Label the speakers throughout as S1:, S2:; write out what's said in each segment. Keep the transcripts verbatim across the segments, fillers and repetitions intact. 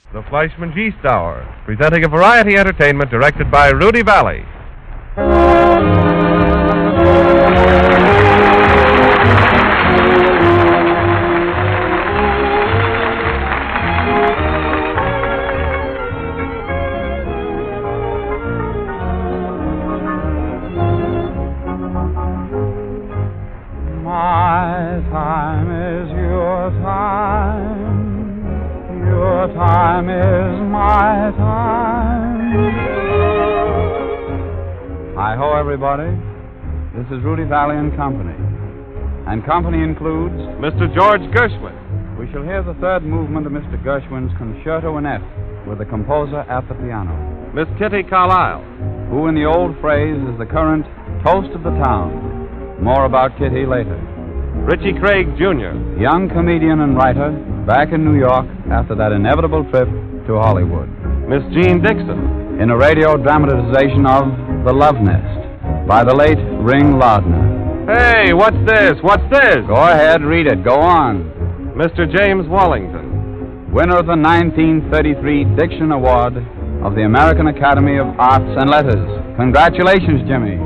S1: The Fleischman's Yeast Hour, presenting a variety entertainment directed by Rudy Valley.
S2: My time is your time. Your time is my time. Hi-ho, everybody. This is Rudy Valley and Company. And company includes
S1: Mister George Gershwin.
S2: We shall hear the third movement of Mister Gershwin's Concerto in F, with the composer at the piano.
S1: Miss Kitty Carlisle.
S2: Who, in the old phrase, is the current toast of the town. More about Kitty later.
S1: Richie Craig, Junior
S2: Young comedian and writer, back in New York after that inevitable trip to Hollywood.
S1: Miss Jean Dixon.
S2: In a radio dramatization of The Love Nest by the late Ring Lardner.
S1: Hey, what's this? What's this?
S2: Go ahead, read it. Go on.
S1: Mister James Wallington.
S2: Winner of the nineteen thirty-three Diction Award of the American Academy of Arts and Letters. Congratulations, Jimmy.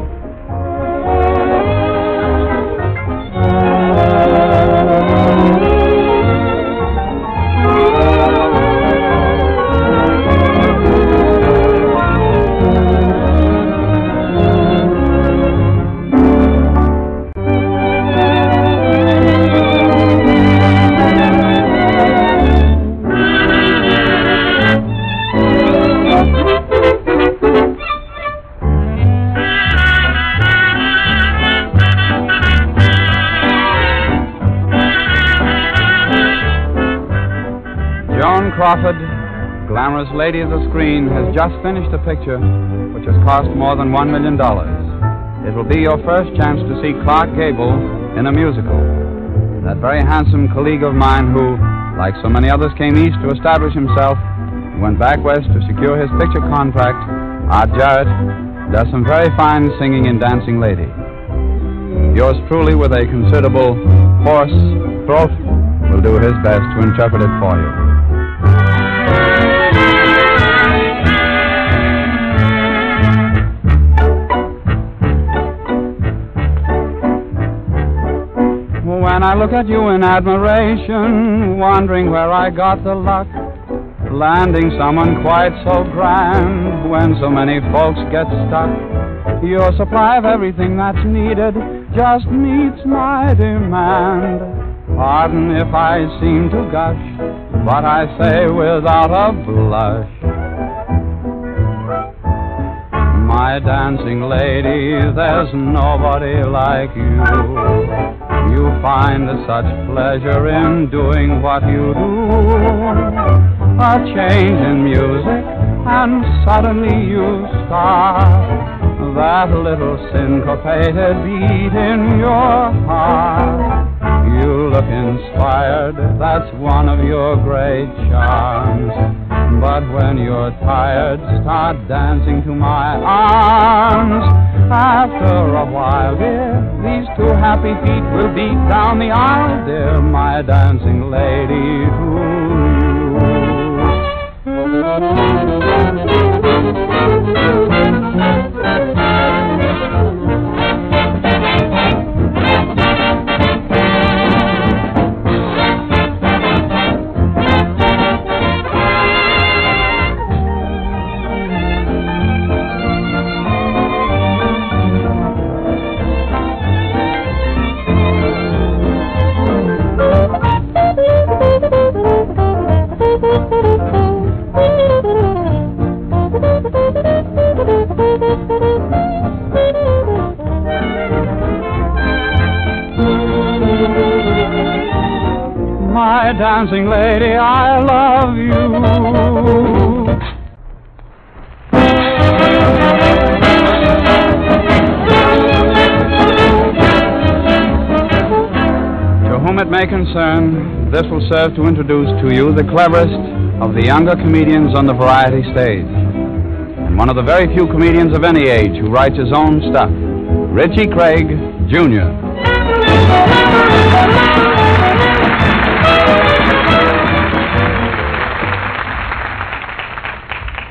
S2: Crawford, glamorous lady of the screen, has just finished a picture which has cost more than one million dollars. It will be your first chance to see Clark Gable in a musical. That very handsome colleague of mine who, like so many others, came east to establish himself and went back west to secure his picture contract, Art Jarrett, does some very fine singing and dancing lady. Yours truly, with a considerable hoarse throat, will do his best to interpret it for you. When I look at you in admiration, wondering where I got the luck, landing someone quite so grand when so many folks get stuck. Your supply of everything that's needed just meets my demand. Pardon if I seem to gush, but I say without a blush, my dancing lady, there's nobody like you. You find such pleasure in doing what you do. A change in music, and suddenly you start. That little syncopated beat in your heart. You look inspired, that's one of your great charms. But when you're tired, start dancing to my arms. After a while, dear, these two happy feet will beat down the aisle, dear, my dancing lady, my dancing lady, I love you. To whom it may concern, this will serve to introduce to you the cleverest of the younger comedians on the variety stage, and one of the very few comedians of any age who writes his own stuff, Richie Craig, Junior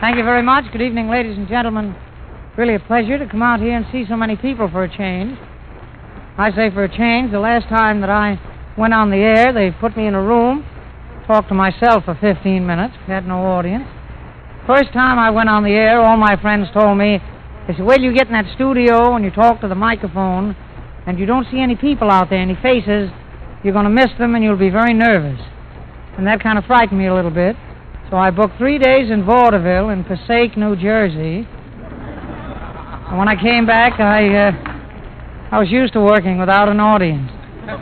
S3: Thank you very much. Good evening, ladies and gentlemen. Really a pleasure to come out here and see so many people for a change. I say for a change. The last time that I went on the air, they put me in a room, talked to myself for fifteen minutes, had no audience. First time I went on the air, all my friends told me, they said, wait till you get in that studio and you talk to the microphone and you don't see any people out there, any faces, you're going to miss them and you'll be very nervous. And that kind of frightened me a little bit. So I booked three days in Vaudeville in Passaic, New Jersey. And when I came back, I, uh, I was used to working without an audience.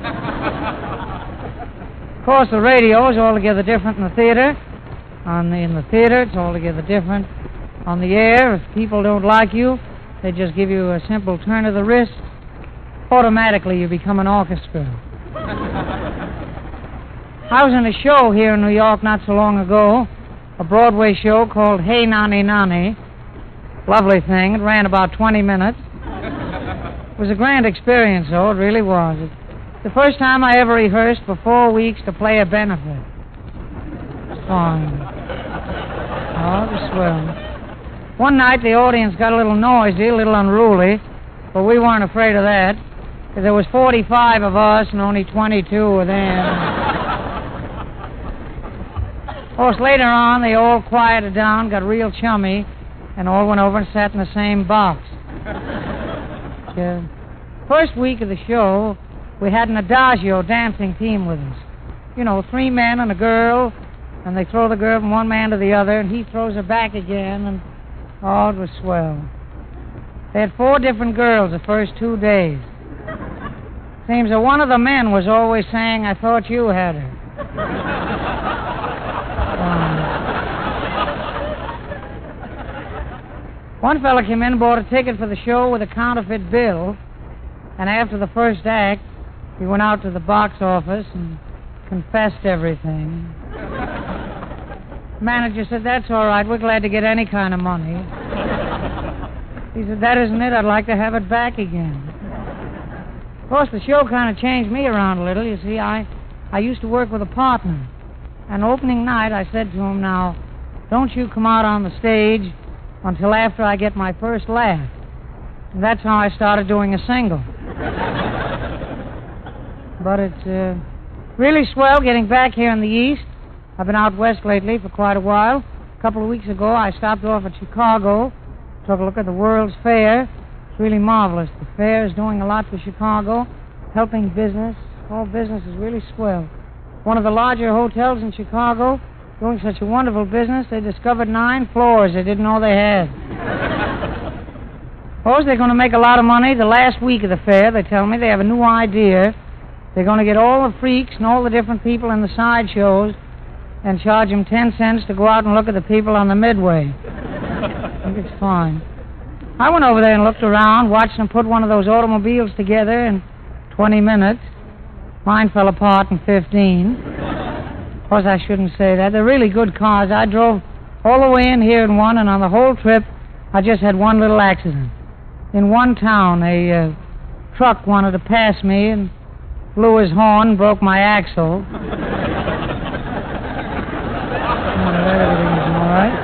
S3: Of course, the radio is altogether different in the theater. On the, in the theater, it's altogether different. On the air, if people don't like you, they just give you a simple turn of the wrist. Automatically, you become an orchestra. I was in a show here in New York not so long ago, a Broadway show called Hey Nani Nani. Lovely thing. It ran about twenty minutes. It was a grand experience, though. It really was. It, the first time I ever rehearsed for four weeks to play a benefit. Fine. Oh, it was swell. One night the audience got a little noisy, a little unruly, but we weren't afraid of that, because there was forty-five of us and only twenty-two of them. Of course, later on, they all quieted down, got real chummy, and all went over and sat in the same box. The first week of the show, we had an adagio dancing team with us. You know, three men and a girl, and they throw the girl from one man to the other, and he throws her back again, and oh, it was swell. They had four different girls the first two days. Seems that one of the men was always saying, I thought you had her. um, one fella came in and bought a ticket for the show with a counterfeit bill, and after the first act, he went out to the box office and confessed everything. Manager said, that's all right, we're glad to get any kind of money. He said, that isn't it, I'd like to have it back again. Of course, the show kind of changed me around a little. You see, I, I used to work with a partner. And opening night, I said to him, now, don't you come out on the stage until after I get my first laugh. And that's how I started doing a single. But it's uh, really swell getting back here in the East. I've been out west lately for quite a while. A couple of weeks ago, I stopped off at Chicago, took a look at the World's Fair. It's really marvelous. The fair is doing a lot for Chicago, helping business. All business is really swell. One of the larger hotels in Chicago, doing such a wonderful business, they discovered nine floors they didn't know they had. Suppose they're going to make a lot of money the last week of the fair. They tell me they have a new idea. They're going to get all the freaks and all the different people in the sideshows and charge them ten cents to go out and look at the people on the midway. I think it's fine. I went over there and looked around, watched them put one of those automobiles together in twenty minutes. Mine fell apart in fifteen. Of course, I shouldn't say that. They're really good cars. I drove all the way in here in one, and on the whole trip, I just had one little accident. In one town, a uh, truck wanted to pass me and blew his horn and broke my axle. Everything is all right.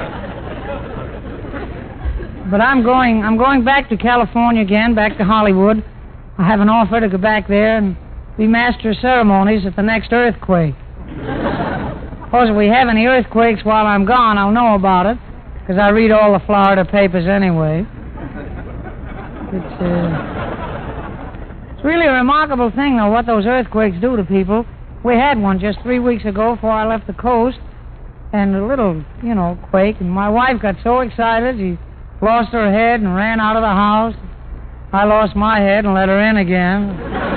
S3: But I'm going, I'm going back to California again, back to Hollywood. I have an offer to go back there and be master of ceremonies at the next earthquake. Of course, if we have any earthquakes while I'm gone, I'll know about it, because I read all the Florida papers anyway. It's, uh, it's really a remarkable thing, though, what those earthquakes do to people. We had one just three weeks ago before I left the coast, and a little, you know, quake, and my wife got so excited, she lost her head and ran out of the house. I lost my head and let her in again.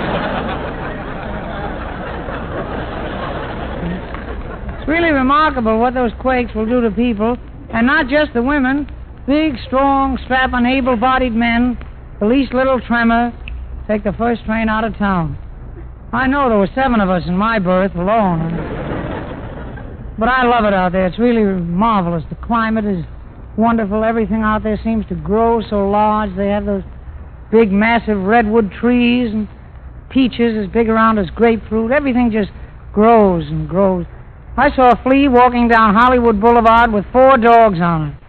S3: It's really remarkable what those quakes will do to people, and not just the women. Big, strong, strapping, able-bodied men, the least little tremor, take the first train out of town. I know there were seven of us in my berth alone. But I love it out there. It's really marvelous. The climate is wonderful. Everything out there seems to grow so large. They have those big, massive redwood trees and peaches as big around as grapefruit. Everything just grows and grows. I saw a flea walking down Hollywood Boulevard with four dogs on it.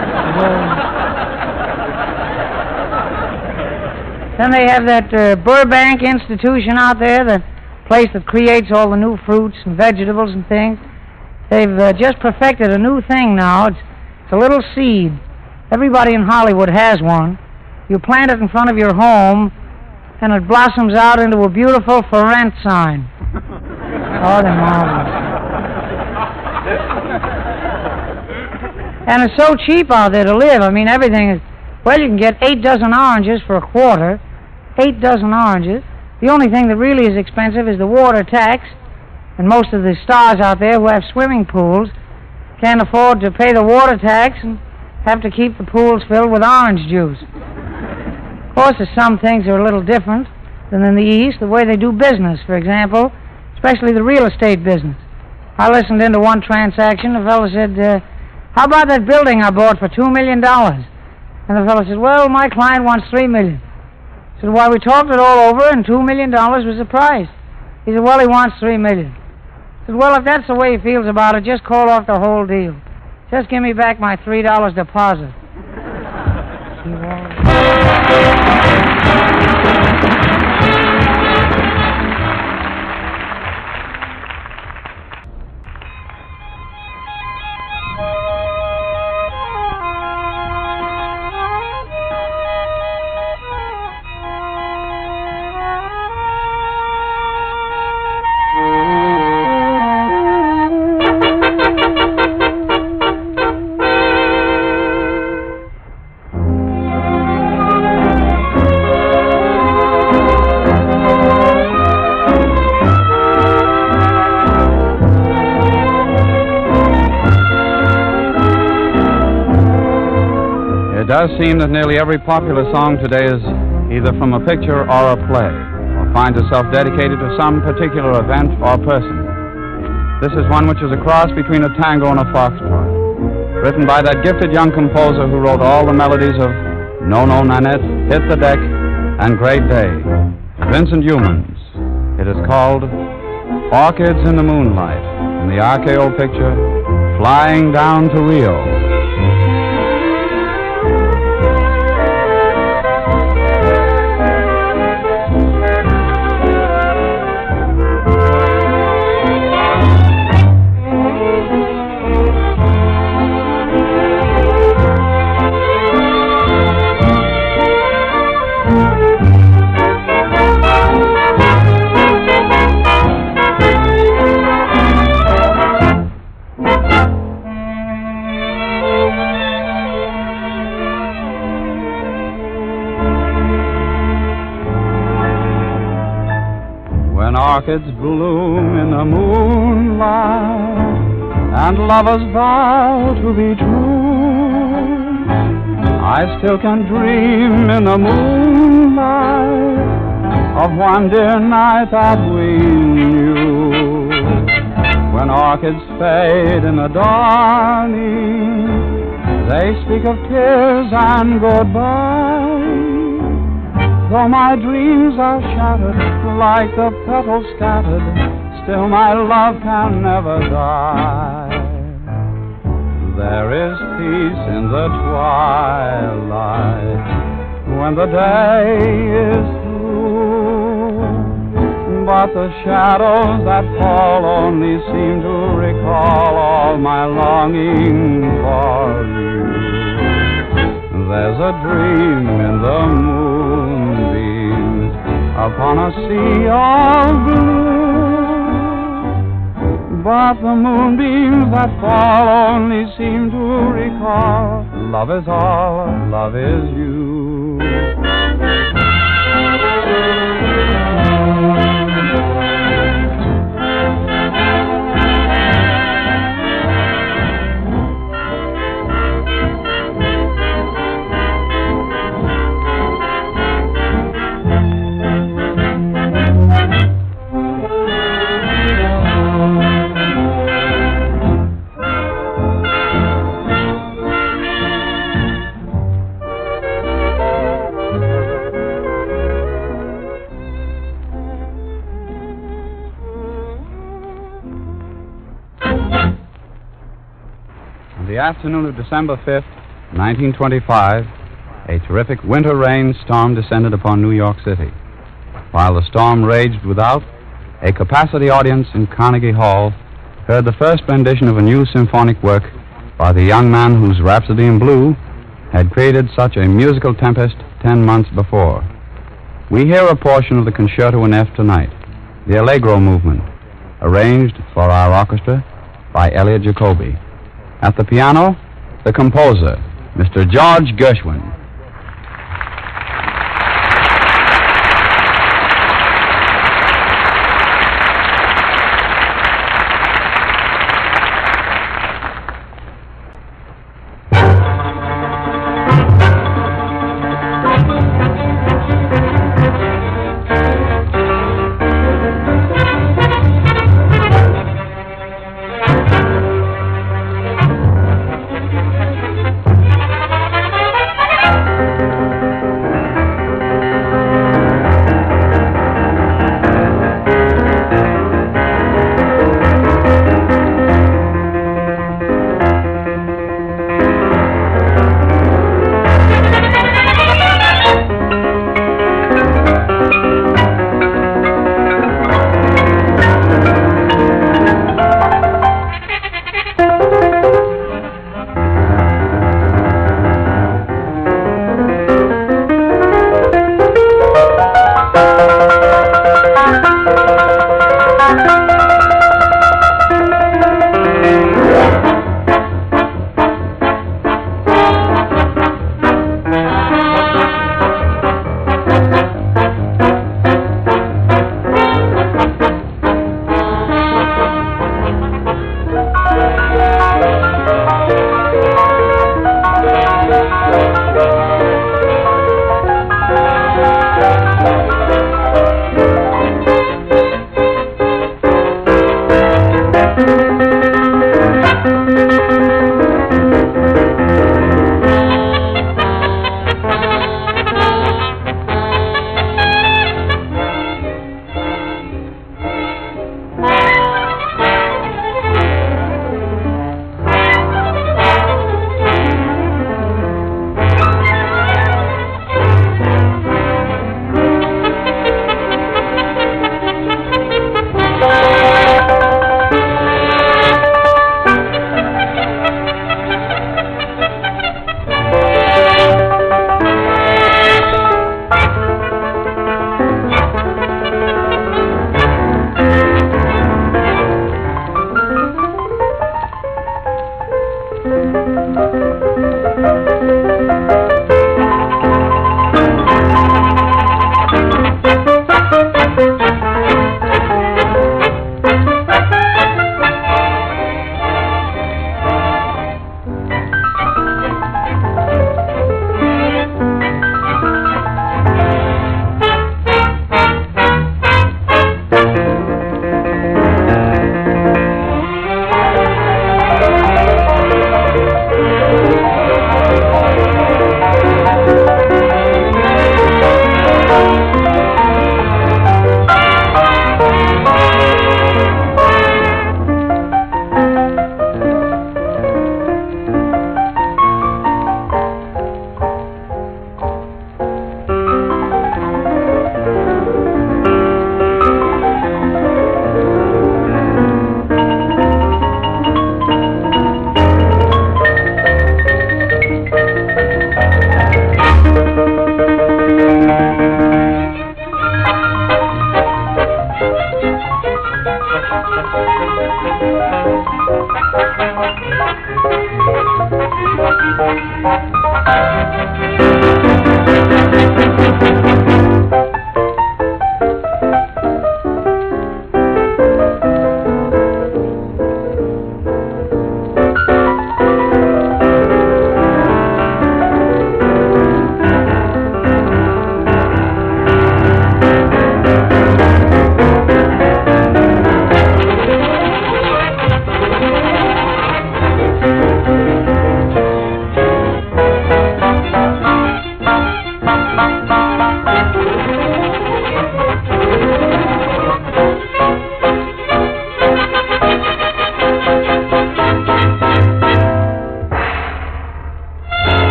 S3: Then they have that uh, Burbank Institution out there, the place that creates all the new fruits and vegetables and things. They've uh, just perfected a new thing now. It's, it's a little seed. Everybody in Hollywood has one. You plant it in front of your home, and it blossoms out into a beautiful for rent sign. Oh, they're marvelous. And it's so cheap out there to live. I mean, everything is... Well, you can get eight dozen oranges for a quarter. Eight dozen oranges. The only thing that really is expensive is the water tax. And most of the stars out there who have swimming pools can't afford to pay the water tax and have to keep the pools filled with orange juice. Of course, there's some things that are a little different than in the East, the way they do business, for example, especially the real estate business. I listened into one transaction. The fellow said, uh, how about that building I bought for two million dollars? And the fellow said, well, my client wants three million dollars. I said, well, we talked it all over, and two million dollars was the price. He said, well, he wants three million dollars. I said, well, if that's the way he feels about it, just call off the whole deal. Just give me back my three dollars deposit.
S2: It does seem that nearly every popular song today is either from a picture or a play, or finds itself dedicated to some particular event or person. This is one which is a cross between a tango and a foxtrot, written by that gifted young composer who wrote all the melodies of No No Nanette, Hit the Deck, and Great Day, Vincent Youmans. It is called Orchids in the Moonlight, in the R K O picture, Flying Down to Rio. Orchids bloom in the moonlight, and lovers vow to be true. I still can dream in the moonlight of one dear night that we knew. When orchids fade in the dawning, they speak of tears and goodbye. Though my dreams are shattered like the petals scattered, still my love can never die. There is peace in the twilight when the day is through, but the shadows that fall only seem to recall all my longing for you. There's a dream in the moonbeams upon a sea of blue, but the moonbeams that fall only seem to recall love is all, love is you. On the afternoon of December fifth, nineteen twenty-five, a terrific winter rainstorm descended upon New York City. While the storm raged without, a capacity audience in Carnegie Hall heard the first rendition of a new symphonic work by the young man whose Rhapsody in Blue had created such a musical tempest ten months before. We hear a portion of the Concerto in F tonight, the Allegro movement, arranged for our orchestra by Elliot Jacoby. At the piano, the composer, Mister George Gershwin.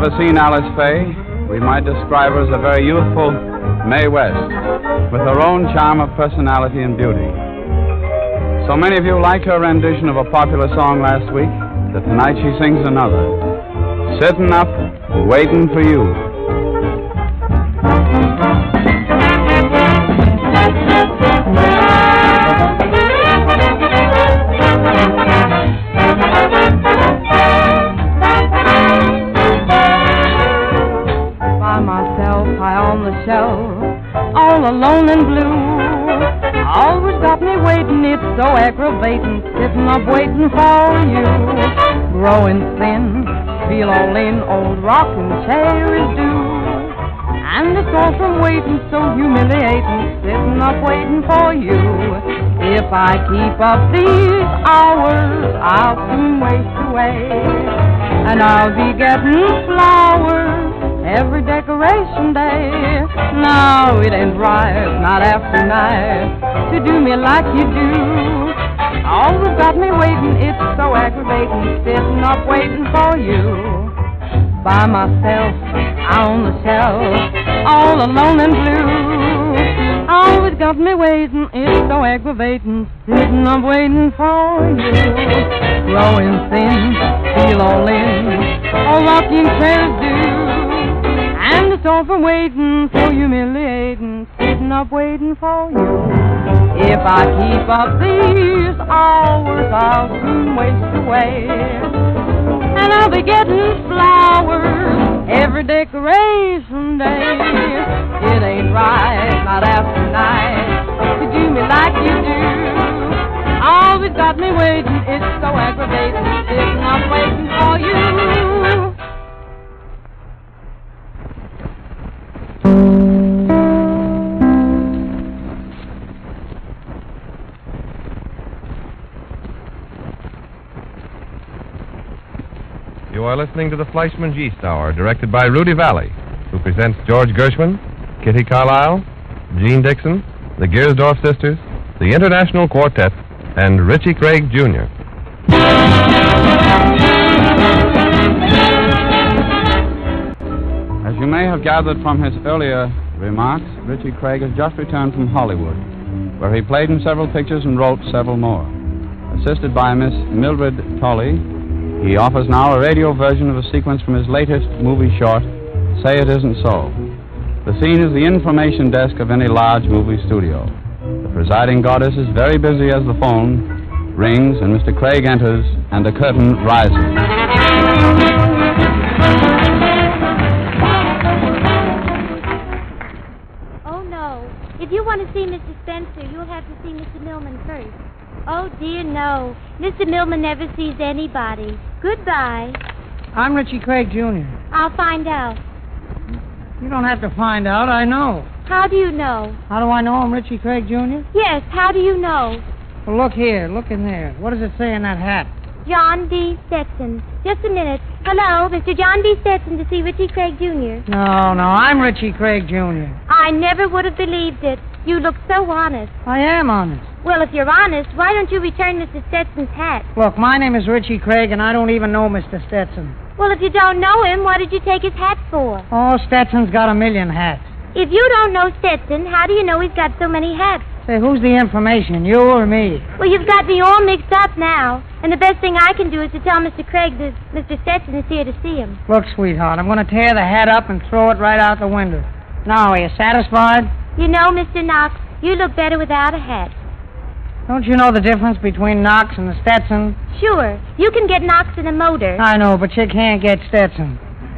S2: never seen Alice Faye, we might describe her as a very youthful Mae West, with her own charm of personality and beauty. So many of you liked her rendition of a popular song last week that tonight she sings another, Sittin' Up, Waitin' for You.
S3: By myself, high on the shelf, all alone and blue. Always got me waiting, it's so aggravating, sitting up waiting for you. Growing thin, feel all in, old rocking chair is due. And it's all from waiting, so humiliating, sitting up waiting for you. If I keep up these hours, I'll soon waste away. And I'll be getting flowers every decoration day. No, it ain't right, not after night, to do me like you do. Always got me waiting, it's so aggravating, sitting up waiting for you. By myself, on the shelf, all alone and blue. Always got me waiting, it's so aggravating, sitting up waiting for you. Growing thin, feel all in, all rocking chairs do. And it's all from waiting, so humiliating, sitting up waiting for you. If I keep up these hours, I'll soon waste away. And I'll be getting flowers every decoration day. It ain't right, not after night, to do me like you do. Always got me waiting, it's so aggravating, sitting up waiting for you.
S1: You are listening to the Fleischman's Yeast Hour, directed by Rudy Valley, who presents George Gershwin, Kitty Carlisle, Gene Dixon, the Giersdorf Sisters, the International Quartet, and Richie Craig, Junior
S2: As you may have gathered from his earlier remarks, Richie Craig has just returned from Hollywood, where he played in several pictures and wrote several more. Assisted by Miss Mildred Tolley, he offers now a radio version of a sequence from his latest movie short, Say It Isn't So. The scene is the information desk of any large movie studio. The presiding goddess is very busy as the phone rings and Mister Craig enters and the curtain rises.
S4: Oh, no. If you want to see Mister Spencer, you'll have to see Mister Millman first. Oh, dear, no. Mister Millman never sees anybody. Goodbye.
S3: I'm Richie Craig, Junior
S4: I'll find out.
S3: You don't have to find out, I know.
S4: How do you know?
S3: How do I know I'm Richie Craig, Junior?
S4: Yes, how do you know?
S3: Well, look here, look in there. What does it say in that hat?
S4: John D. Stetson. Just a minute. Hello, Mister John D. Stetson to see Richie Craig, Junior
S3: No, no, I'm Richie Craig, Junior
S4: I never would have believed it. You look so honest.
S3: I am honest.
S4: Well, if you're honest, why don't you return Mister Stetson's hat?
S3: Look, my name is Richie Craig, and I don't even know Mister Stetson.
S4: Well, if you don't know him, what did you take his hat for?
S3: Oh, Stetson's got a million hats.
S4: If you don't know Stetson, how do you know he's got so many hats?
S3: Say, who's the information, you or me?
S4: Well, you've got me all mixed up now. And the best thing I can do is to tell Mister Craig that Mister Stetson is here to see him.
S3: Look, sweetheart, I'm going to tear the hat up and throw it right out the window. Now, are you satisfied?
S4: You know, Mister Knox, you look better without a hat.
S3: Don't you know the difference between Knox and the Stetson?
S4: Sure. You can get Knox in a motor.
S3: I know, but you can't get Stetson.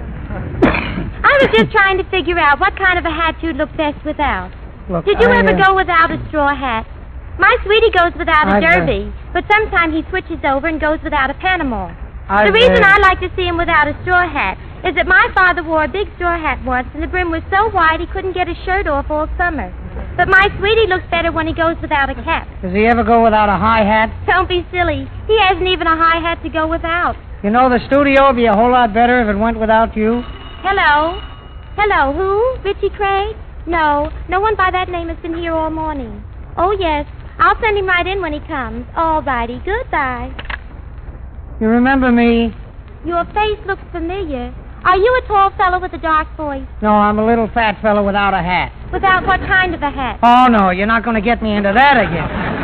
S4: I was just trying to figure out what kind of a hat you'd look best without.
S3: Look,
S4: Did you
S3: I,
S4: ever
S3: uh,
S4: go without a straw hat? My sweetie goes without a
S3: I've, uh,
S4: derby, but sometimes he switches over and goes without a Panama.
S3: I've,
S4: The reason
S3: uh,
S4: I like to see him without a straw hat is that my father wore a big straw hat once, and the brim was so wide he couldn't get his shirt off all summer. But my sweetie looks better when he goes without a cap.
S3: Does he ever go without a high hat?
S4: Don't be silly. He hasn't even a high hat to go without.
S3: You know, the studio would be a whole lot better if it went without you.
S4: Hello? Hello, who? Richie Craig? No, no one by that name has been here all morning. Oh, yes. I'll send him right in when he comes. All righty. Goodbye.
S3: You remember me?
S4: Your face looks familiar. Are you a tall fellow with a dark voice?
S3: No, I'm a little fat fellow without a hat.
S4: Without what kind of a hat?
S3: Oh, no, you're not going to get me into that again.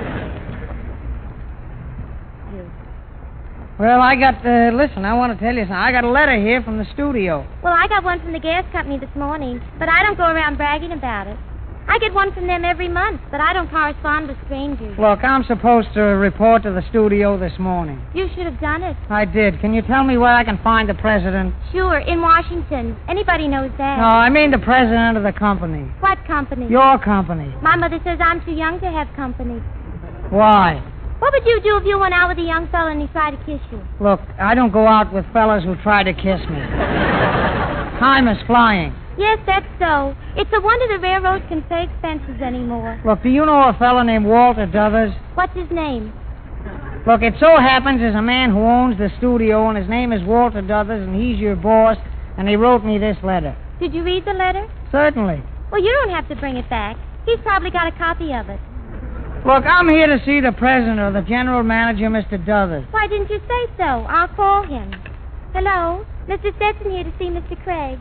S3: Well, I got, uh, listen, I want to tell you something. I got a letter here from the studio.
S4: Well, I got one from the gas company this morning, but I don't go around bragging about it. I get one from them every month, but I don't correspond with strangers.
S3: Look, I'm supposed to report to the studio this morning.
S4: You should have done it.
S3: I did. Can you tell me where I can find the president?
S4: Sure, in Washington. Anybody knows that.
S3: No, I mean the president of the company.
S4: What company?
S3: Your company.
S4: My mother says I'm too young to have company.
S3: Why?
S4: What would you do if you went out with a young fella and he tried to kiss you?
S3: Look, I don't go out with fellas who try to kiss me. Time is flying.
S4: Yes, that's so. It's a wonder the railroads can pay expenses anymore.
S3: Look, do you know a fella named Walter Dothers?
S4: What's his name?
S3: Look, it so happens there's a man who owns the studio, and his name is Walter Dothers, and he's your boss, and he wrote me this letter.
S4: Did you read the letter?
S3: Certainly.
S4: Well, you don't have to bring it back. He's probably got a copy of it.
S3: Look, I'm here to see the president or the general manager, Mister Dothers.
S4: Why didn't you say so? I'll call him. Hello? Mister Stetson here to see Mister Craig.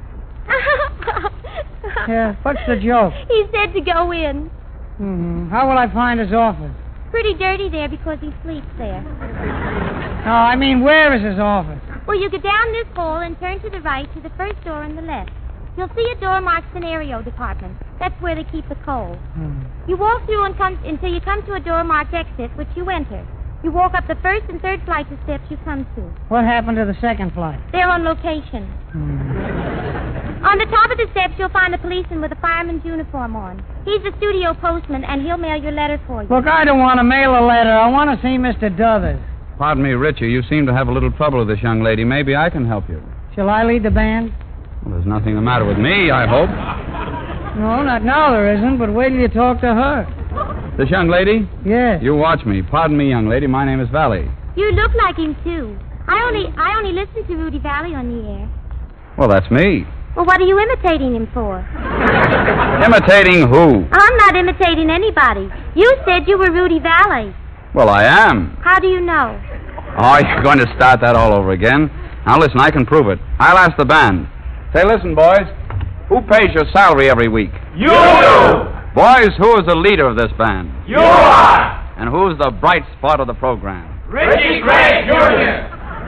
S3: Yeah, what's the joke?
S4: He said to go in.
S3: Mm-hmm. How will I find his office?
S4: Pretty dirty there because he sleeps there.
S3: No, I mean, where is his office?
S4: Well, you go down this hall and turn to the right to the first door on the left. You'll see a door marked Scenario Department. That's where they keep the coal.
S3: Hmm.
S4: You walk through and come, until you come to a door marked Exit, which you enter. You walk up the first and third flights of steps you come to.
S3: What happened to the second flight?
S4: They're on location.
S3: Hmm.
S4: On the top of the steps, you'll find a policeman with a fireman's uniform on. He's the studio postman, and he'll mail your letter for you.
S3: Look, I don't want to mail a letter. I want to see Mister Dothers.
S2: Pardon me, Richie. You seem to have a little trouble with this young lady. Maybe I can help you.
S3: Shall I lead the band?
S2: Well, there's nothing the matter with me, I hope.
S3: No, not now there isn't, but wait till you talk to her.
S2: This young lady?
S3: Yes.
S2: You watch me. Pardon me, young lady. My name is Valley.
S4: You look like him, too. I only I only listen to Rudy Valley on the air.
S2: Well, that's me.
S4: Well, what are you imitating him for?
S2: Imitating who?
S4: I'm not imitating anybody. You said you were Rudy Valley.
S2: Well, I am.
S4: How do you know?
S2: Oh, you're going to start that all over again. Now, listen, I can prove it. I'll ask the band. Say, listen, boys. Who pays your salary every week?
S5: You do!
S2: Boys, who is the leader of this band?
S5: You are!
S2: And who's the bright spot of the program?
S5: Richie Craig Junior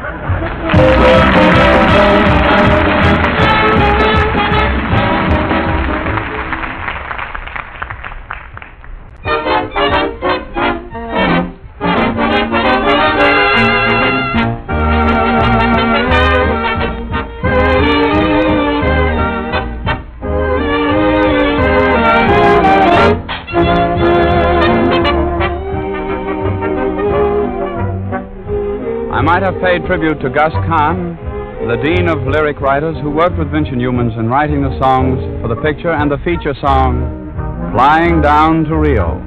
S2: I might have paid tribute to Gus Kahn, the dean of lyric writers who worked with Vincent Youmans in writing the songs for the picture and the feature song, Flying Down to Rio.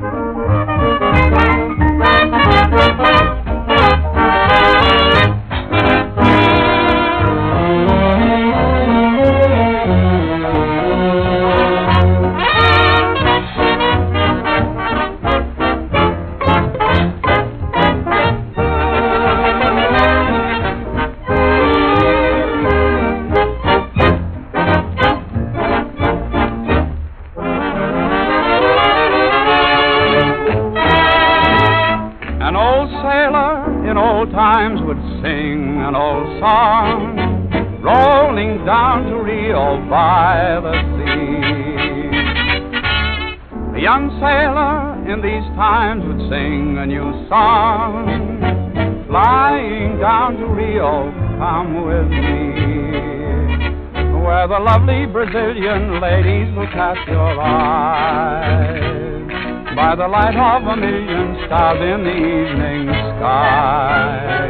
S2: Times would sing an old song, rolling down to Rio by the sea. A young sailor in these times would sing a new song, flying down to Rio, come with me, where the lovely Brazilian ladies will catch your eyes by the light of a million stars in the evening sky.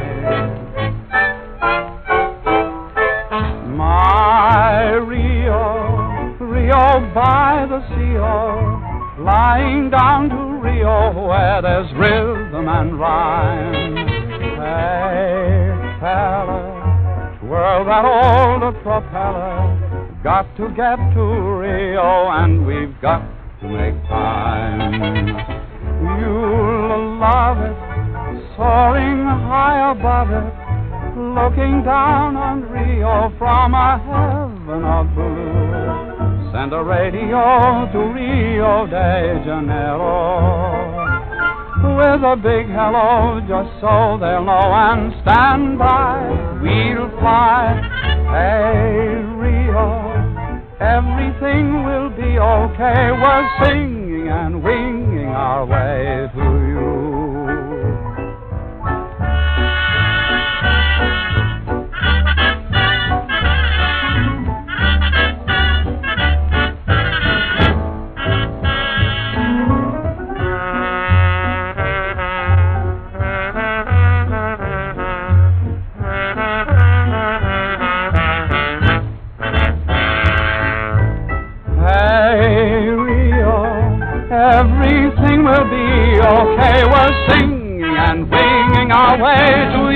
S2: My Rio, Rio by the sea, oh, flying down to Rio where there's rhythm and rhyme. Hey, fella, twirl that old propeller, got to get to Rio and we've got to make time. You'll love it, soaring high above it, looking down on Rio from a heaven of blue. Send a radio to Rio de Janeiro with a big hello, just so they'll know, and stand by, we'll fly. Hey, Rio, everything will be okay. We're singing and winging our way to you. Everything will be okay. We're singing and winging our way to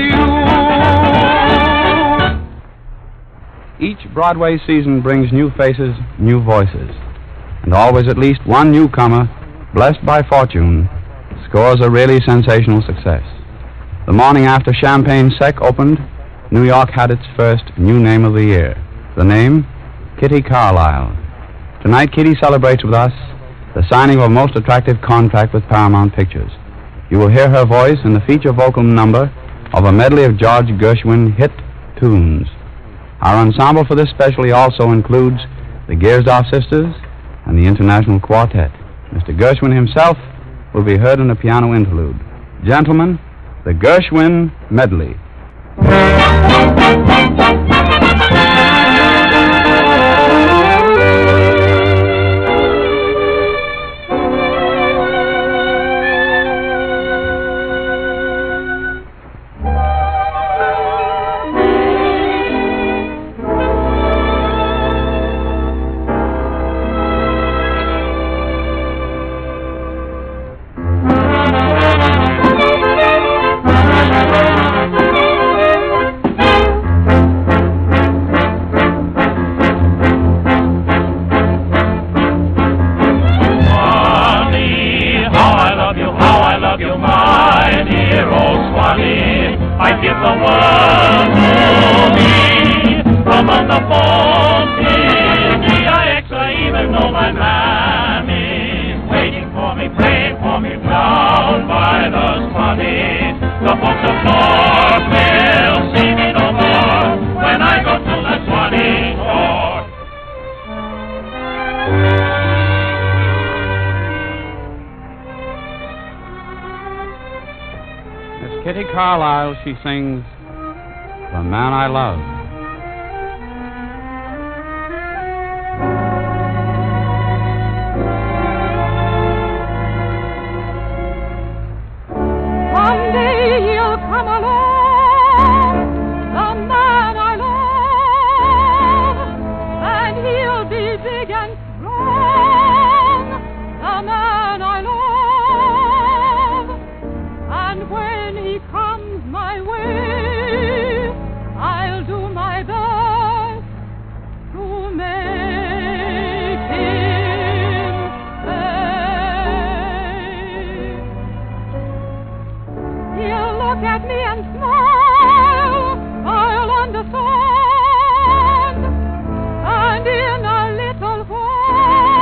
S2: you. Each Broadway season brings new faces, new voices, and always at least one newcomer, blessed by fortune, scores a really sensational success. The morning after Champagne Sec opened, New York had its first new name of the year. The name, Kitty Carlisle. Tonight, Kitty celebrates with us the signing of a most attractive contract with Paramount Pictures. You will hear her voice in the feature vocal number of a medley of George Gershwin hit tunes. Our ensemble for this specialty also includes the Giersdorf Sisters and the International Quartet. Mister Gershwin himself will be heard in a piano interlude. Gentlemen, the Gershwin Medley. Kitty Carlisle, she sings The Man I Love.
S6: One day he'll come along, the man I love, and he'll be big and strong, the man I love, and when he comes my way, I'll do my best to make him stay. He'll look at me and smile, I'll understand, and in a little while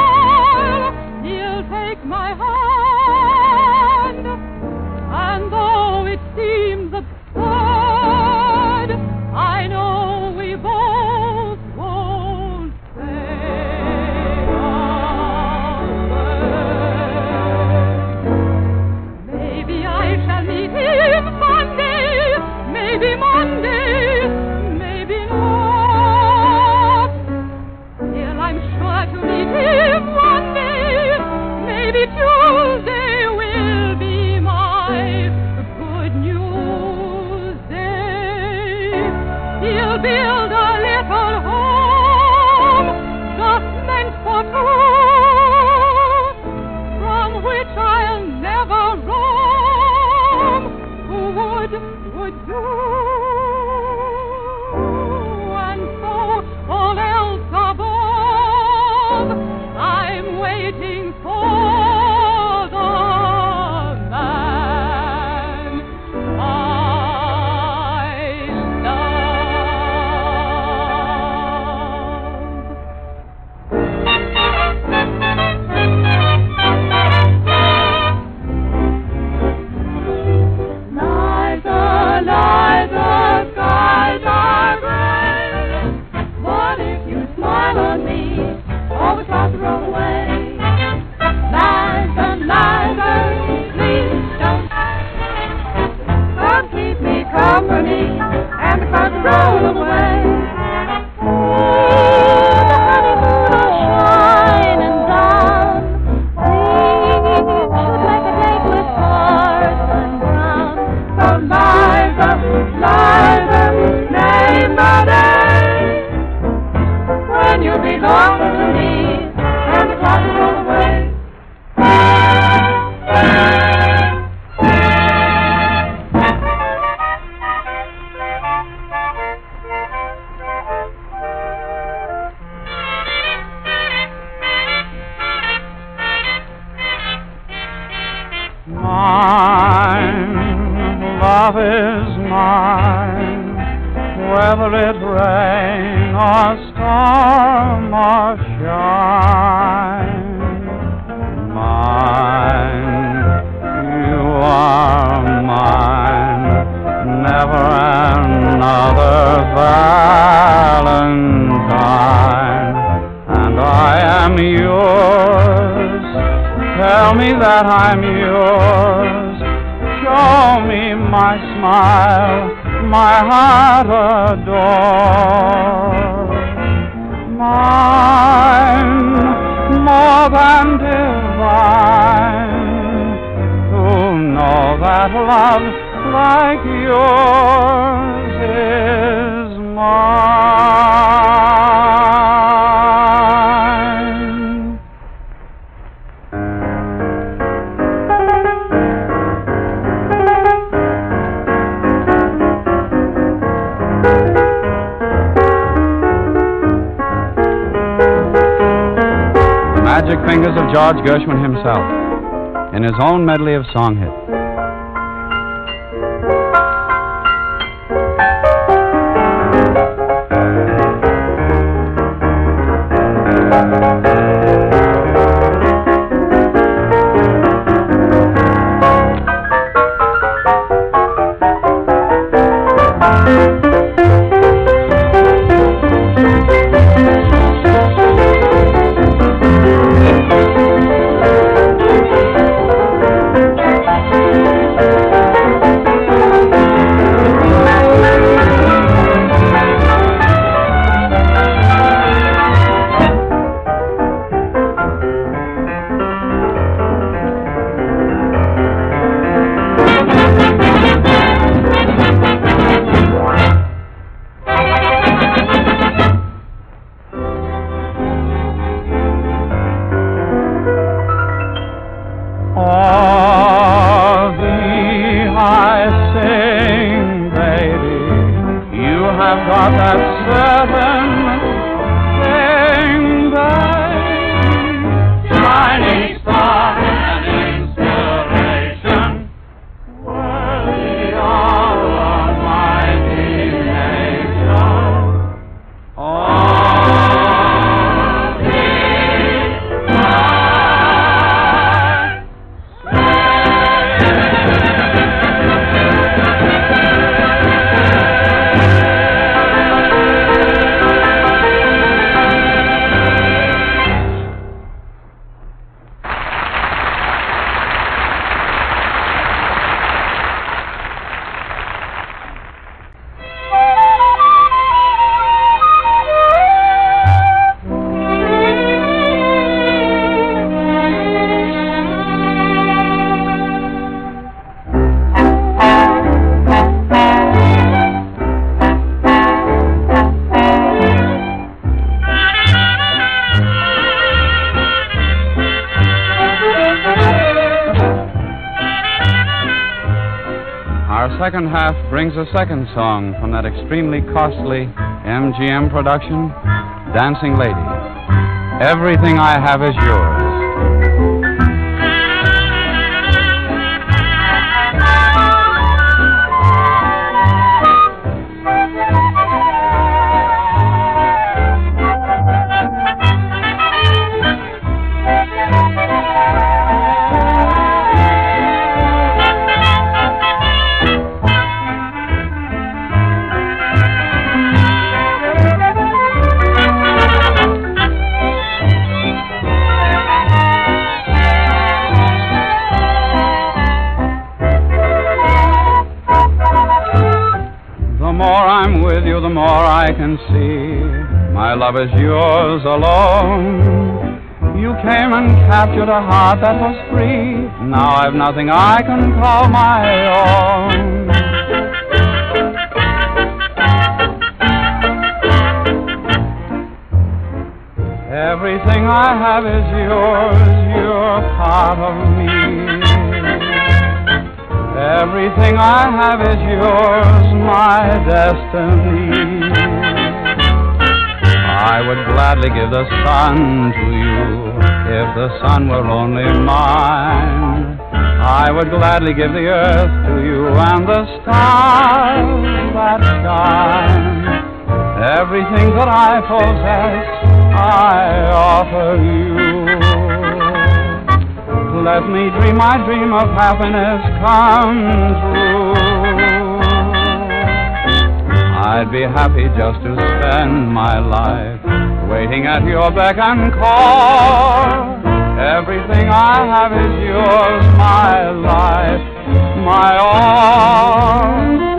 S6: the clouds roll away. Liza, Liza, please don't come keep me company, and the clouds roll away. Oh, the honeymoon will shine and down. We should make a date with Parson Brown. So Liza, Liza, name the day when you belong to me, and the clouds roll away.
S2: Mine, love is mine, whether it rain or storm or shine. Mine, you are mine, never another Valentine, and I am yours. Tell me that I'm yours. Show me my smile, my heart adores. Mine, more than divine, to know that love like yours is mine. Magic fingers of George Gershwin himself, in his own medley of song hits. Second half brings a second song from that extremely costly M G M production, Dancing Lady. Everything I have is yours. can see. My love is yours alone. You came and captured a heart that was free. Now I've nothing I can call my own. Everything I have is yours. You're part of me. Everything I have is yours, my destiny. I would gladly give the sun to you if the sun were only mine. I would gladly give the earth to you and the stars that shine. Everything that I possess, I offer you. Let me dream my dream of happiness come true. I'd be happy just to spend my life waiting at your beck and call. Everything I have is yours, my life, my all.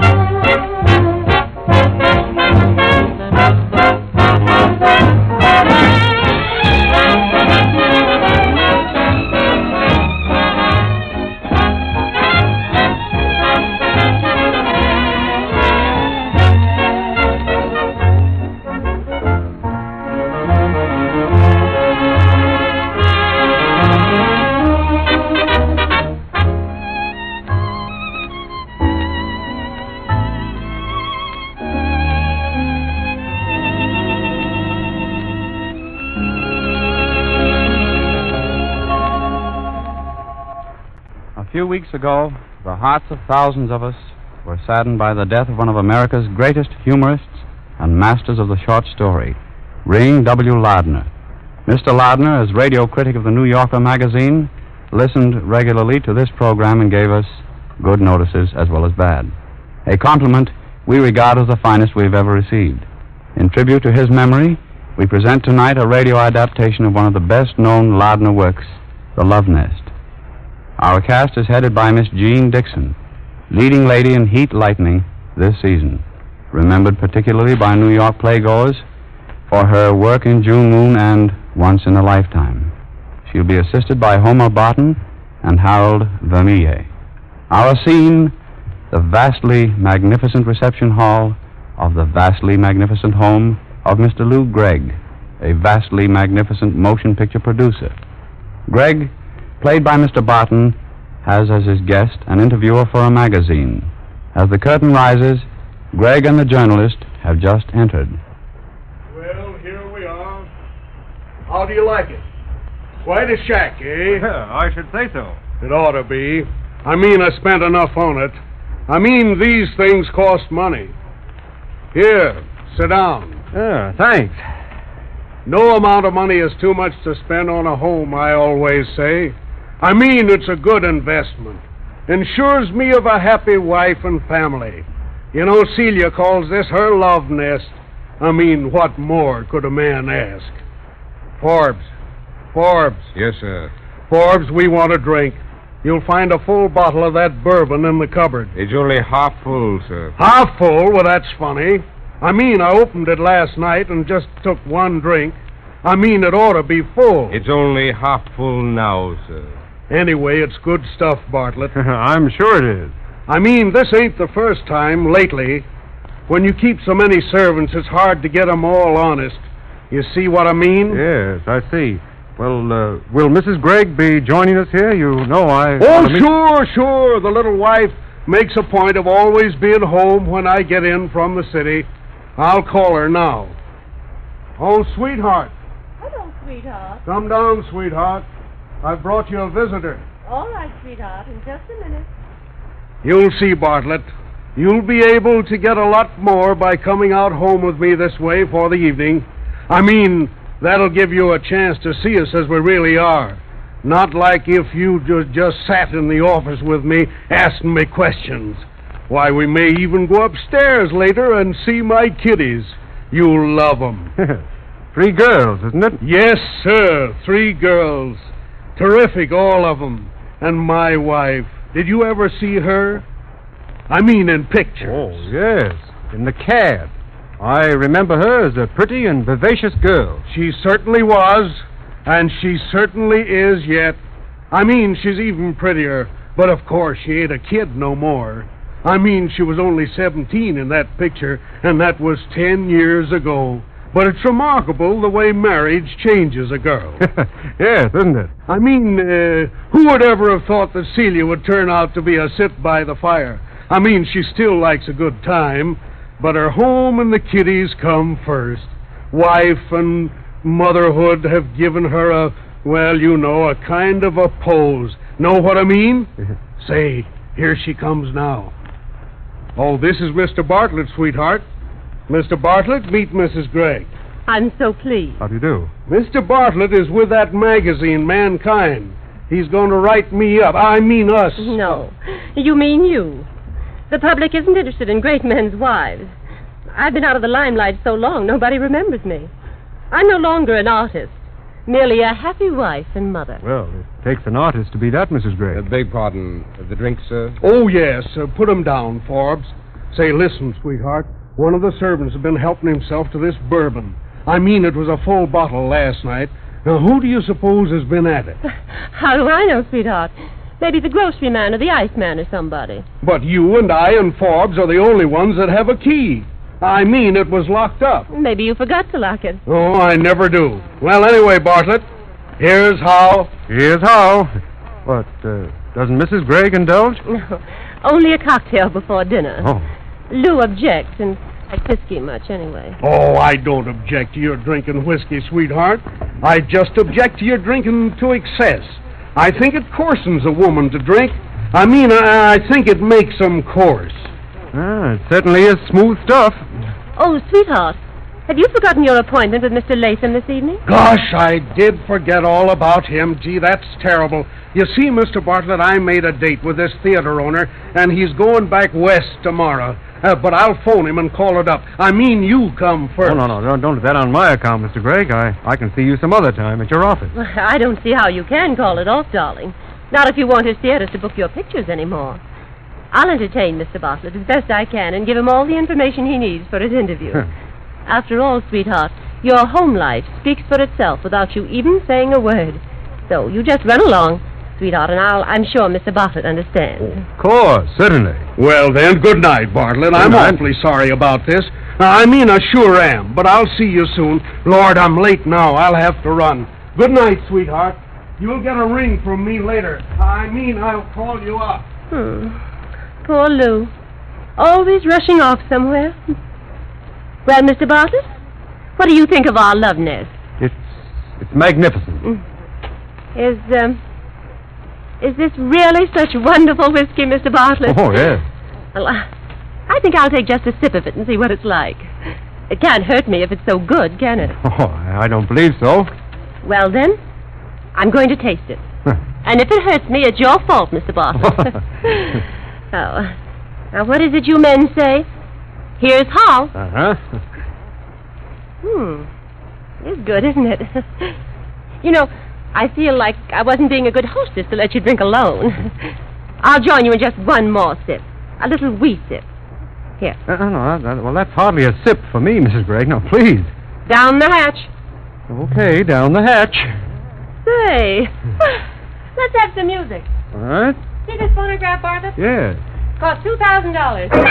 S2: A few weeks ago, the hearts of thousands of us were saddened by the death of one of America's greatest humorists and masters of the short story, Ring W. Lardner. Mister Lardner, as radio critic of the New Yorker magazine, listened regularly to this program and gave us good notices as well as bad. A compliment we regard as the finest we've ever received. In tribute to his memory, we present tonight a radio adaptation of one of the best-known Lardner works, The Love Nest. Our cast is headed by Miss Jean Dixon, leading lady in Heat Lightning this season, remembered particularly by New York playgoers for her work in June Moon and Once in a Lifetime. She'll be assisted by Homer Barton and Harold Vermillier. Our scene, the vastly magnificent reception hall of the vastly magnificent home of Mister Lou Gregg, a vastly magnificent motion picture producer. Gregg, played by Mister Barton, has as his guest an interviewer for a magazine. As the curtain rises, Gregg and the journalist have just entered.
S7: Well, here we are. How do you like it? Quite a shack, eh?
S1: Yeah, I should say so.
S7: It ought to be. I mean, I spent enough on it. I mean, these things cost money. Here, sit down.
S1: Yeah, thanks.
S7: No amount of money is too much to spend on a home, I always say. I mean, it's a good investment. Ensures me of a happy wife and family. You know, Celia calls this her love nest. I mean, what more could a man ask? Forbes. Forbes.
S1: Yes, sir.
S7: Forbes, we want a drink. You'll find a full bottle of that bourbon in the cupboard.
S1: It's only half full, sir.
S7: Half full? Well, that's funny. I mean, I opened it last night and just took one drink. I mean, it ought to be full.
S1: It's only half full now, sir.
S7: Anyway, it's good stuff, Bartlett.
S1: I'm sure it is.
S7: I mean, this ain't the first time lately. When you keep so many servants, it's hard to get 'em all honest. You see what I mean?
S1: Yes, I see. Well, uh, will Missus Gregg be joining us here? You know I...
S7: Oh, sure, sure. The little wife makes a point of always being home when I get in from the city. I'll call her now. Oh, sweetheart.
S8: Hello, sweetheart.
S7: Come down, sweetheart. I've brought you a visitor.
S8: All right, sweetheart, in just a minute.
S7: You'll see, Bartlett. You'll be able to get a lot more by coming out home with me this way for the evening. I mean, that'll give you a chance to see us as we really are. Not like if you ju- just sat in the office with me asking me questions. Why, we may even go upstairs later and see my kiddies. You'll love 'em.
S1: Three girls, isn't it?
S7: Yes, sir. Three girls. Terrific, all of 'em. And my wife. Did you ever see her? I mean in pictures.
S1: Oh, yes. In the cab.
S9: I remember her as a pretty and vivacious girl.
S7: She certainly was, and she certainly is yet. I mean, she's even prettier, but of course she ain't a kid no more. I mean, she was only seventeen in that picture, and that was ten years ago. But it's remarkable the way marriage changes a girl.
S9: Yes, isn't it?
S7: I mean, uh, who would ever have thought that Celia would turn out to be a sit by the fire? I mean, she still likes a good time, but her home and the kiddies come first. Wife and motherhood have given her a, well, you know, a kind of a pose. Know what I mean? Say, here she comes now. Oh, this is Mister Bartlett, sweetheart. Mister Bartlett, meet Missus Gregg.
S8: I'm so pleased.
S9: How do you do?
S7: Mister Bartlett is with that magazine, Mankind. He's going to write me up. I mean us.
S8: No, you mean you. The public isn't interested in great men's wives. I've been out of the limelight so long, nobody remembers me. I'm no longer an artist, merely a happy wife and mother.
S9: Well, it takes an artist to be that, Missus Gregg.
S10: Uh, beg pardon. Uh, the drink, sir?
S7: Oh, yes. Uh, put him down, Forbes. Say, listen, sweetheart. One of the servants has been helping himself to this bourbon. I mean, it was a full bottle last night. Now, who do you suppose has been at it?
S8: How do I know, sweetheart? Maybe the grocery man or the iceman or somebody.
S7: But you and I and Forbes are the only ones that have a key. I mean, it was locked up.
S8: Maybe you forgot to lock it.
S7: Oh, I never do. Well, anyway, Bartlett, here's how.
S9: Here's how. What, uh, doesn't Missus Gregg indulge?
S8: No, only a cocktail before dinner.
S9: Oh.
S8: Lou objects, and I whiskey much anyway.
S7: Oh, I don't object to your drinking whiskey, sweetheart. I just object to your drinking to excess. I think it coarsens a woman to drink. I mean, I, I think it makes them coarse.
S9: Ah, it certainly is smooth stuff.
S8: Oh, sweetheart, have you forgotten your appointment with Mister Latham this evening?
S7: Gosh, I did forget all about him. Gee, that's terrible. You see, Mister Bartlett, I made a date with this theater owner, and he's going back west tomorrow. Uh, but I'll phone him and call it up. I mean, you come first.
S9: Oh, no, no, don't, don't do that on my account, Mister Gregg. I, I can see you some other time at your office.
S8: Well, I don't see how you can call it off, darling. Not if you want his theater to book your pictures anymore. I'll entertain Mister Bartlett as best I can and give him all the information he needs for his interview. After all, sweetheart, your home life speaks for itself without you even saying a word. So you just run along, sweetheart, and I'll, I'm sure Mister Bartlett understands.
S9: Of course, certainly.
S7: Well, then, good night, Bartlett.
S9: Good
S7: I'm
S9: night.
S7: awfully sorry about this. I mean, I sure am, but I'll see you soon. Lord, I'm late now. I'll have to run. Good night, sweetheart. You'll get a ring from me later. I mean, I'll call you up.
S8: Hmm. Poor Lou. Always rushing off somewhere. Well, Mister Bartlett, what do you think of our love nest?
S9: It's it's magnificent.
S8: Is, um... Is this really such wonderful whiskey, Mister Bartlett?
S9: Oh, yes.
S8: Well, I, I think I'll take just a sip of it and see what it's like. It can't hurt me if it's so good, can it?
S9: Oh, I don't believe so.
S8: Well, then, I'm going to taste it. And if it hurts me, it's your fault, Mister Bartlett. Oh, now what is it you men say? Here's how.
S9: Uh-huh.
S8: Hmm. It's good, isn't it? You know, I feel like I wasn't being a good hostess to let you drink alone. I'll join you in just one more sip. A little wee sip. Here.
S9: Uh, no, no, well, that's hardly a sip for me, Missus Gregg. Now, please.
S8: Down the hatch.
S9: Okay, down the hatch.
S8: Say, let's have some music.
S9: All right.
S8: See this phonograph, Bartlett?
S9: Yes.
S8: Cost two thousand dollars. I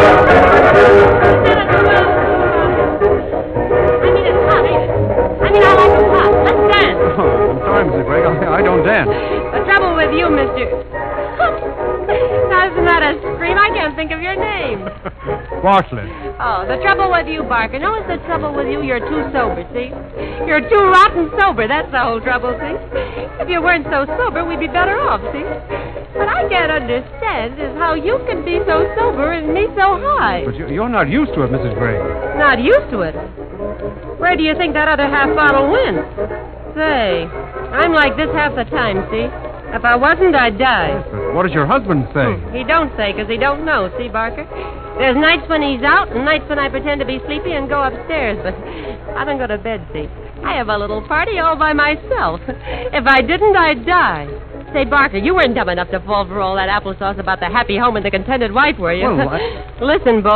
S8: mean, it's hot, ain't it? I mean, I like it hot. Let's dance.
S9: Oh, I'm sorry, Missus Gregg. I, I don't dance.
S8: The trouble with you, Mister Isn't that a scream? I can't think of your name.
S9: Bartlett.
S8: Oh, the trouble with you, Barker. No, it's the trouble with you. You're too sober, see? You're too rotten sober. That's the whole trouble, see? If you weren't so sober, we'd be better off, see? What I can't understand is how you can be so sober and me so high.
S9: But you, you're not used to it, Missus Gregg.
S8: Not used to it. Where do you think that other half bottle went? Say, I'm like this half the time, see? If I wasn't, I'd die.
S9: But what does your husband say?
S8: Hmm, he don't say, because he don't know, see, Barker? There's nights when he's out and nights when I pretend to be sleepy and go upstairs, but I don't go to bed, see? I have a little party all by myself. If I didn't, I'd die. Say, Barker, you weren't dumb enough to fall for all that applesauce about the happy home and the contented wife, were you?
S9: Well, I...
S8: Listen, boy,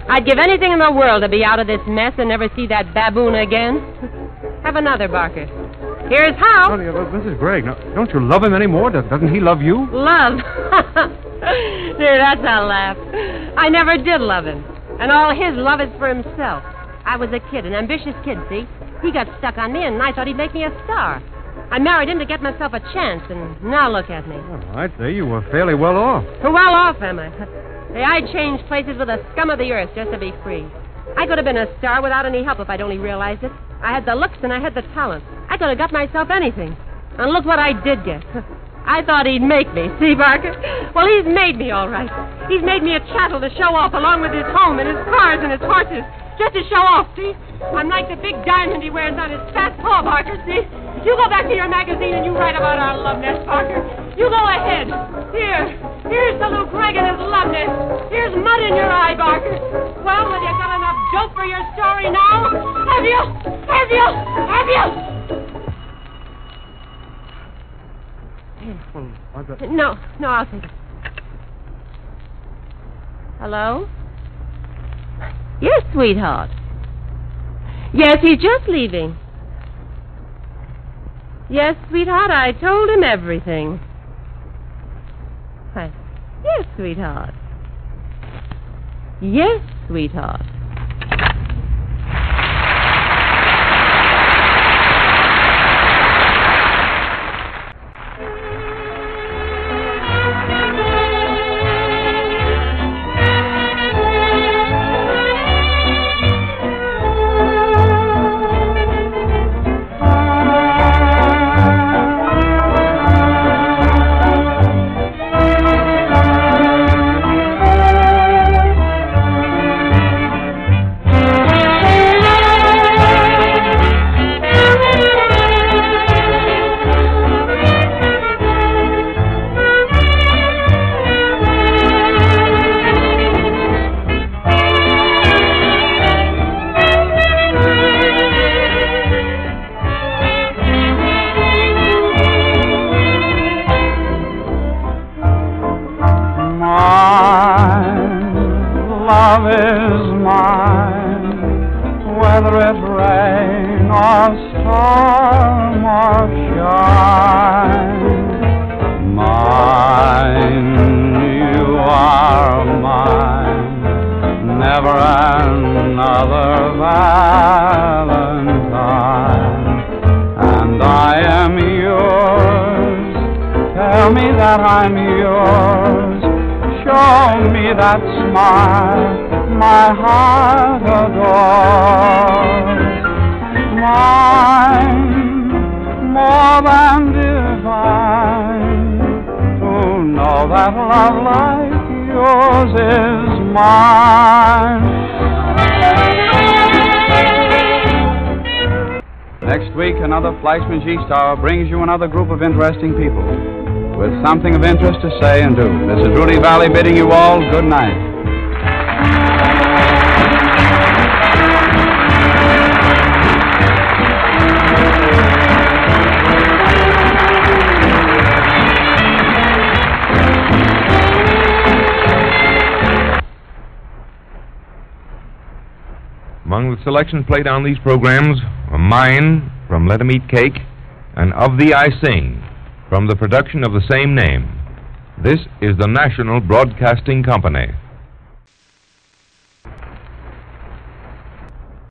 S8: I'd give anything in the world to be out of this mess and never see that baboon again. Have another, Barker. Here's how.
S9: Honey, uh, Missus Gregg, now, don't you love him anymore? Does- Doesn't he love you?
S8: Love? There, that's a laugh. I never did love him. And all his love is for himself. I was a kid, an ambitious kid, see? He got stuck on me, and I thought he'd make me a star. I married him to get myself a chance, and now look at me.
S9: Well, I'd say you were fairly well off.
S8: Well off, am I? Hey, I'd change places with the scum of the earth just to be free. I could have been a star without any help if I'd only realized it. I had the looks and I had the talent. I could have got myself anything. And look what I did get. I thought he'd make me. See, Barker? Well, he's made me all right. He's made me a chattel to show off along with his home and his cars and his horses. Just to show off, see? I'm like the big diamond he wears on his fat paw, Barker, see? You go back to your magazine and you write about our love nest, Barker. You go ahead. Here. Here's the Luke Gregg and his love nest. Here's mud in your eye, Barker. Well, have you got enough dope for your story now? Have you? Have you? Have you?
S9: Well, I've got...
S8: No, no, I'll take it. Hello? Yes, sweetheart. Yes, he's just leaving. Yes, sweetheart, I told him everything. Hi. Yes, sweetheart. Yes, sweetheart.
S2: Love is mine, whether it rain or storm or shine. Mine, you are mine, never another Valentine. And I am yours, tell me that I'm yours. Show me that smile my heart adores. Mine, more than divine, to know that love like yours is mine.
S11: Next week, another Fleischman G-Star brings you another group of interesting people with something of interest to say and do. This is Rudy Valley bidding you all good night.
S1: Among the selections played on these programs are Mine from Let 'Em Eat Cake and Of Thee I Sing from the production of the same name. This is the National Broadcasting Company.